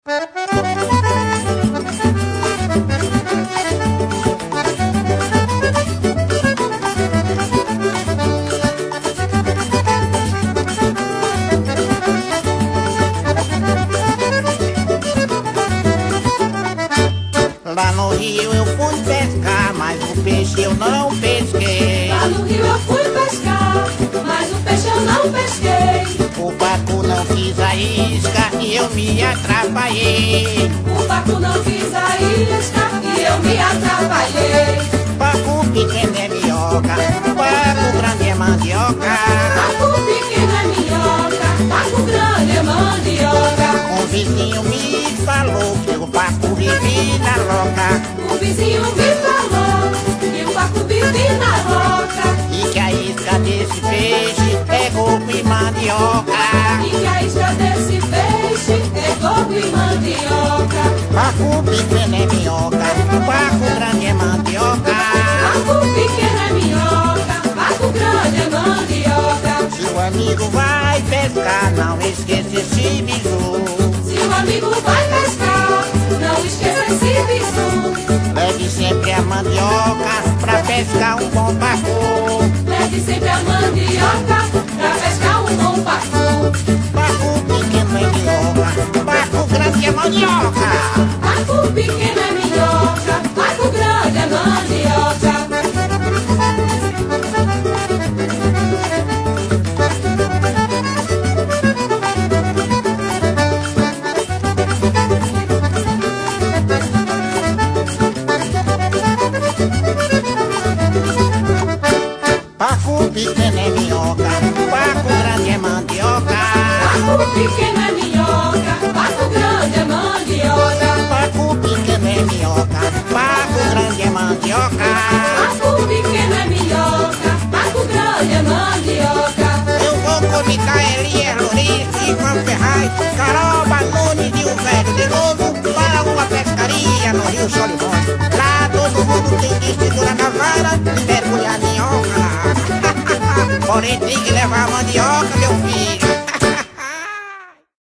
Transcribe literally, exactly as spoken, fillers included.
Lá no rio eu fui pescar, mas o peixe eu não pesquei. Lá no rio eu fui pescar, mas o peixe eu não pesquei. O barco não quis a isca e eu me atrapalhei. O barco não quis a isca e eu me atrapalhei. Barco pequeno é minhoca, barco grande é mandioca. Barco pequeno é minhoca, barco grande é mandioca. Um vizinho me falou que o barco vive na roca. O vizinho me falou que o barco vive na roca. E que a isca desse peixe é coco e mandioca. E que a isca desse peixe é coco e mandioca. Barco pequeno é minhoca, barco grande é mandioca. Barco pequeno é minhoca, barco grande é mandioca. Se o amigo vai pescar, não esqueça esse bizu. Se o amigo vai pescar, não esqueça esse bizu. Leve sempre a mandioca pra pescar um bom pacu. Leve sempre a mandioca pra pescar um bom pacu. Barco pequeno é minhoca, barco grande é mandioca. Barco pequeno é minhoca, barco grande é mandioca. Barco pequeno é minhoca, barco grande é mandioca. Barco pequeno é minhoca, barco grande é mandioca. Barco pequeno é minhoca, barco grande é mandioca. Barco pequeno é minhoca, barco grande é mandioca. Eu vou com Micaelia, Lourenço, Ivan Ferraz, Carol Nunes e o velho de novo para uma pescaria no Rio Solimões. Lá todo mundo tem que segurar na vara e mergulhar minhoca. Porém tem que levar a mandioca, meu filho.